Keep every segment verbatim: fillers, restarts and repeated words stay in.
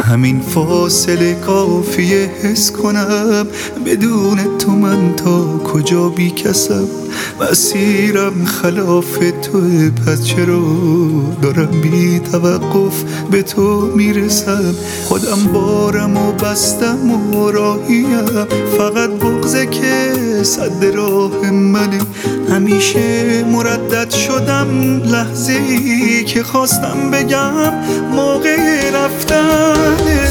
همین فاصله کافیه حس کنم بدون تو من تا کجا بی کسم. مسیرم خلاف توه، پس چرا دارم بی توقف به تو میرسم؟ خودم بارم و بستم و راهیم، فقط بغضه که صد راه منه. همیشه مردد شدم لحظه ای که خواستم بگم موقع رفتنه.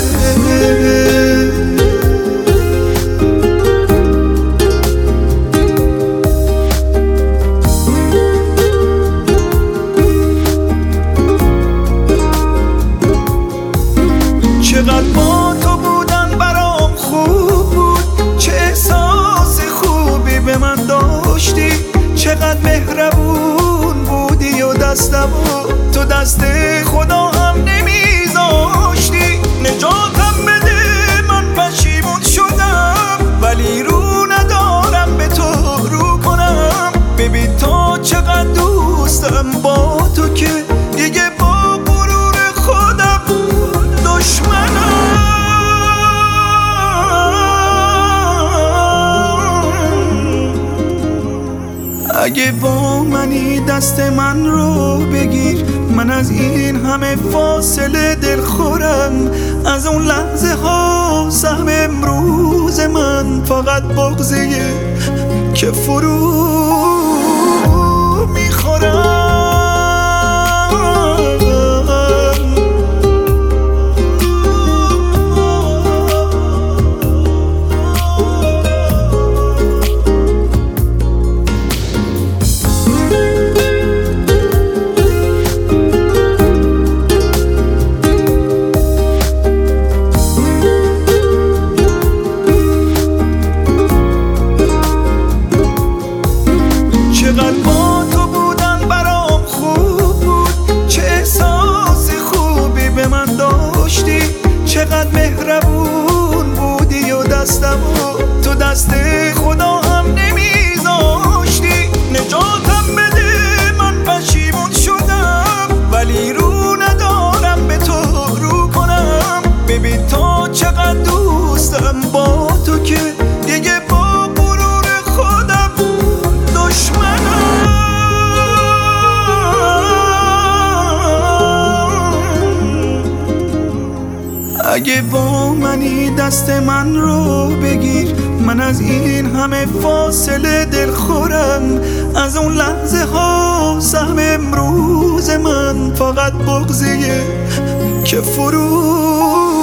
چقدر با تو بودن برام خوب بود، چه احساس خوبی به من داشتی، چقدر مهربون بودی و دستمو تو دست خدا هم نمیذاشتی. نجاتم بده من پشیمون شدم، ولی رو ندارم به تو رو کنم. ببین تا چقدر دوستم با تو که دیگه با غرور خودم دشمنم. اگه با منی دست من رو بگیر، من از این همه فاصله دل خورم. از اون لحظه ها سهم امروز من فقط بغضه که فرو میخورم. چقدر با تو بودن برام خوب بود، چه احساس خوبی به من داشتی، چقدر مهربون بودی و دستمو تو دست خدا هم نمیذاشتی. نجاتم بده من پشیمون شدم، ولی رو ندارم به تو رو کنم. ببین تا چقدر دوستم با تو که دیگه با غرور خودم دشمنم. اگه با منی دست من رو بگیر، من از این همه فاصله دل خورم. از اون لحظه ها سهم امروز من فقط بغضه که فرو